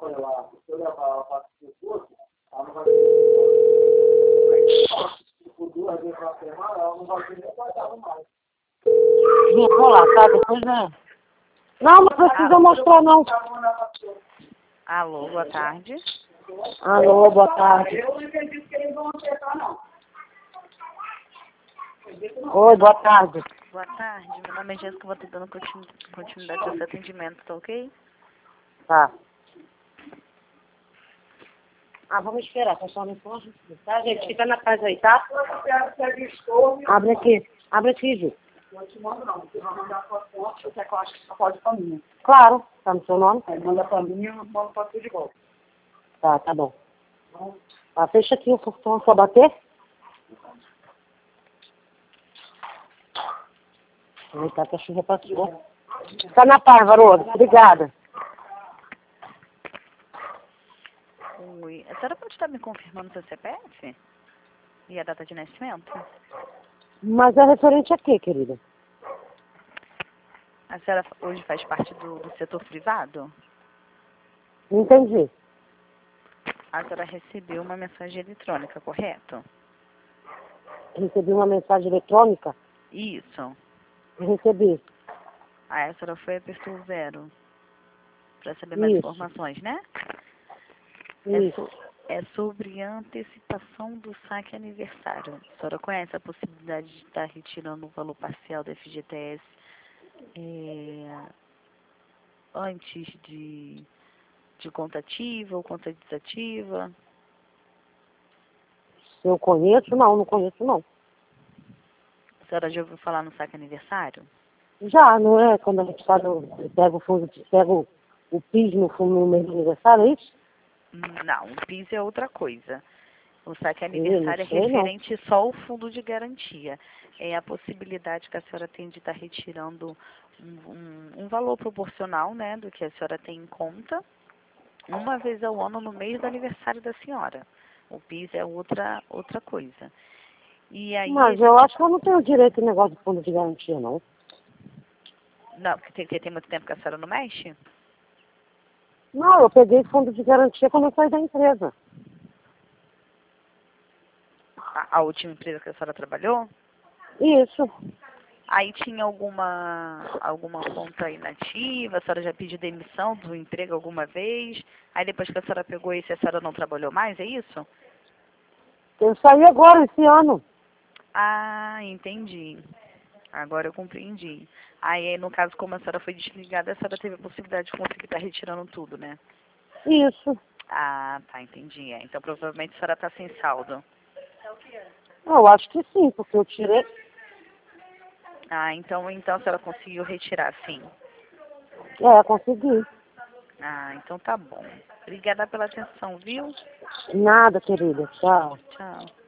Vou lá, tá? Depois né? Não, não precisa mostrar, não. Alô, boa tarde. Alô, boa tarde. Oi, boa tarde. Boa tarde, meu nome é Jéssica, vou estar dando continuidade ao seu atendimento, tá ok? Tá. Ah, vamos esperar, tá só no forno, tá, gente? Fica na paz aí, tá? Abre aqui, Ju. Não te mando não, você vai mandar a sua fonte, você quer que eu acho que só pode pra mim. Claro, tá no seu nome? Aí manda pra mim e eu mando pra tu de volta. Tá bom. Tá, fecha aqui o portão, só bater. Eita, que a chuva passou. Tá na paz, Varoso. Obrigada. Oi, a senhora pode estar me confirmando seu CPF? E a data de nascimento? Mas é referente a quê, querida? A senhora hoje faz parte do setor privado? Não entendi. A senhora recebeu uma mensagem eletrônica, correto? Recebi uma mensagem eletrônica? Isso. Recebi. Aí a senhora foi e apertou 0 para saber mais Isso. informações, né? Isso. É sobre a antecipação do saque aniversário. A senhora conhece a possibilidade de estar retirando o valor parcial do FGTS antes de conta ativa ou conta desativa? Se eu conheço, não conheço, não. A senhora já ouviu falar no saque aniversário? Já, não é? Quando a gente faz pega o fundo, pega o PIS no fundo no mês do aniversário, é isso? Não, o PIS é outra coisa. O saque Não aniversário é sei, não. referente só ao fundo de garantia. É a possibilidade que a senhora tem de estar retirando um valor proporcional, né, do que a senhora tem em conta, uma vez ao ano no mês do aniversário da senhora. O PIS é outra coisa. E aí, Mas eu acho que eu não tenho direito ao negócio de fundo de garantia, não. não, porque tem muito tempo que a senhora não mexe? Não, eu peguei fundo de garantia quando eu saí da empresa. A última empresa que a senhora trabalhou? Isso. Aí tinha alguma conta inativa, a senhora já pediu demissão do emprego alguma vez, aí depois que a senhora pegou esse, a senhora não trabalhou mais, é isso? Eu saí agora, esse ano. Ah, entendi. Agora eu compreendi. Aí, no caso, como a senhora foi desligada, a senhora teve a possibilidade de conseguir estar retirando tudo, né? Isso. Ah, tá, entendi. É, então, provavelmente a senhora está sem saldo. Eu acho que sim, porque eu tirei. Ah, então a senhora conseguiu retirar, sim. Consegui. Ah, então tá bom. Obrigada pela atenção, viu? Nada, querida. Tchau. Tchau.